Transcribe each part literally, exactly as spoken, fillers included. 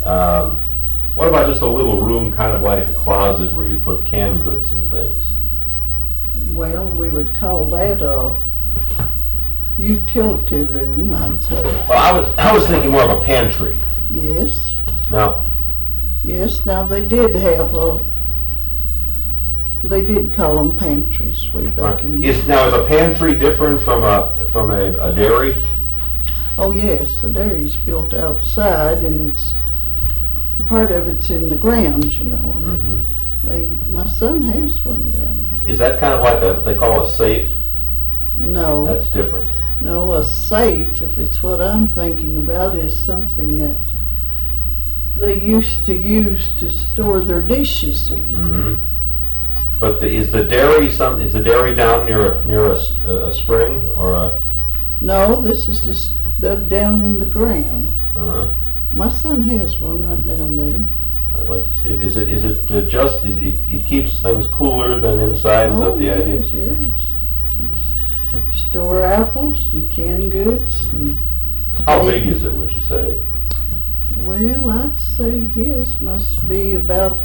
Um, what about just a little room, kind of like a closet where you put canned goods and things? Well, we would call that a utility room, I'd say. Well, I was, I was thinking more of a pantry. Yes, Now, yes, now they did have a, they did call them pantries way back in the... is, now is a pantry different from a, from a, a dairy? Oh, yes, the dairy's built outside and it's, part of it's in the grounds, you know. and Mhm. They, my son has one down here. Is that kind of like a, they call a safe? No, That's different. no, a safe, if it's what I'm thinking about, is something that they used to use to store their dishes in. Mm-hmm. But the, is the dairy some, is the dairy down near, a- near a, s- a spring or a, No, this is just dug down in the ground. uh-huh. My son has one right down there. I'd like to see it. Is it, is it uh, just, is it, it keeps things cooler than inside, is that Oh, the idea? yes, yes. Keeps- Store apples and canned goods. And How Hey. big is it, would you say? Well, I'd say his must be about,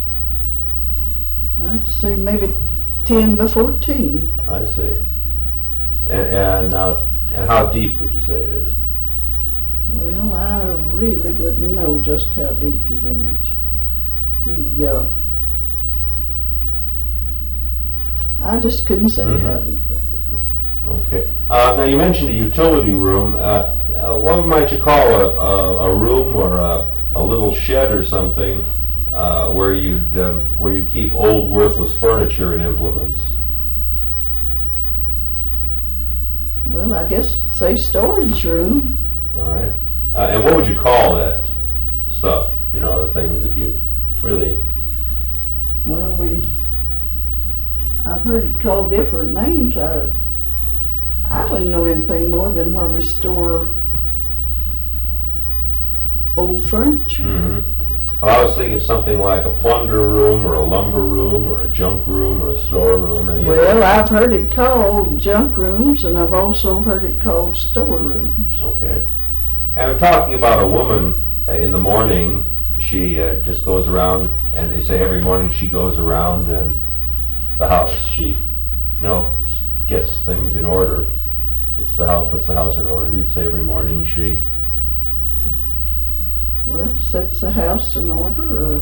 I'd say maybe ten by fourteen. I see. And, and now, and how deep would you say it is? Well, I really wouldn't know just how deep he went. He, uh, I just couldn't say Mhm. how deep. Okay. Uh, now you mentioned a utility room. Uh, uh, what might you call a, a, a room or a, a little shed or something uh, where you'd um, where you keep old worthless furniture and implements? Well, I guess say storage room. All right. Uh, and what would you call that stuff? You know, the things that you really. Well, we, I've heard it called different names. I, I wouldn't know anything more than where we store old furniture. Mm-hmm. Well, I was thinking of something like a plunder room or a lumber room or a junk room or a store room. Any of Well, that. I've heard it called junk rooms, and I've also heard it called store rooms. Okay. And I'm talking about a woman uh, in the morning. She uh, just goes around, and they say every morning she goes around and the house. She, you know, gets things in order. It's the house, puts the house in order. You'd say every morning she. Well, sets the house in order, or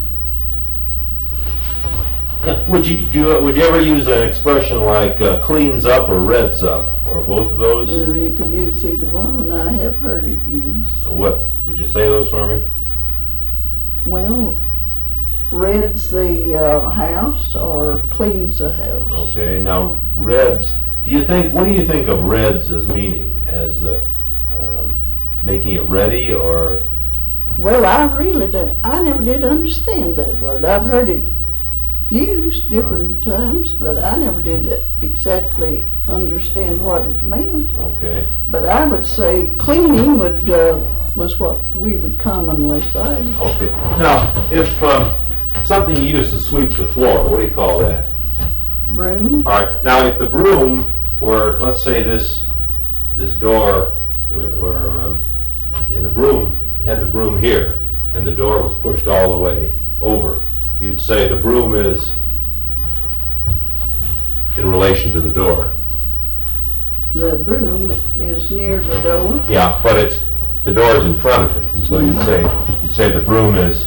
Would you do? Would you ever use an expression like uh, cleans up or reds up, or both of those? uh, you could use either one. I have heard it used. What would you say those for me? Well, reds the uh, house or cleans the house. Okay. Now reds. Do you think? What do you think of reds as meaning? As uh, um, making it ready, or Well, I really don't, I never did understand that word. I've heard it used different times, but I never did exactly understand what it meant. okay? But I would say cleaning would, uh, was what we would commonly say. Okay. Now, if um, something you use to sweep the floor, what do you call that? Broom, All right. Now, if the broom were, let's say this this door, were um, in the broom had the broom here, and the door was pushed all the way over, you'd say the broom is in relation to the door. the broom is near the door. Yeah, but it's the door is in front of it, and so you'd say you'd say the broom is.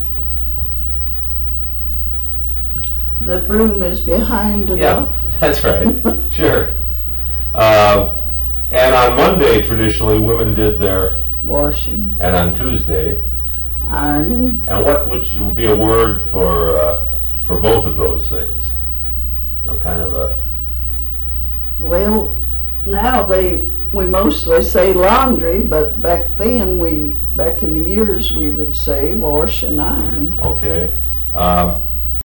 The broom is behind the Yeah, door. that's right. Sure. Um, and on Monday, traditionally, women did their, Washing, and on Tuesday. ironing. And what would be a word for uh, for both of those things? You know, kind of a. Well, now they, we mostly say laundry, but back then, we, back in the years, we would say wash and iron. Okay. Um,